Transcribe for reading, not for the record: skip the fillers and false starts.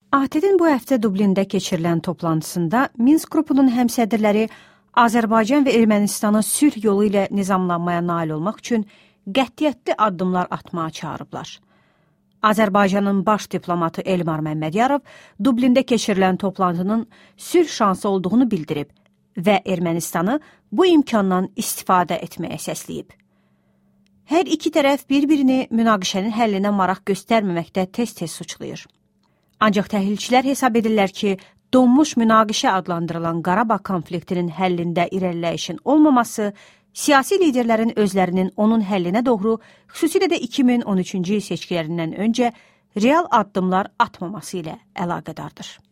ATƏT-in bu həftə Dublində keçirilən toplantısında Minsk qrupunun həmsədrləri Azərbaycan və Ermənistanı sülh yolu ilə nizamlanmaya nail olmaq üçün qətiyyətli addımlar atmağa çağırıblar. Azərbaycanın baş diplomatı Elmar Məmmədiyarov Dublində keçirilən toplantının sülh şansı olduğunu bildirib və Ermənistanı bu imkandan istifadə etməyə səsləyib. Hər iki tərəf bir-birini münaqişənin həllinə maraq göstərməməkdə tez-tez suçlayır. Ancaq təhlilçilər hesab edirlər ki, donmuş münaqişə adlandırılan Qarabağ konfliktinin həllində irəliləyişin olmaması, siyasi liderlərin özlərinin onun həllinə doğru, xüsusilə də 2013-cü il seçkilərindən öncə real addımlar atmaması ilə əlaqədardır.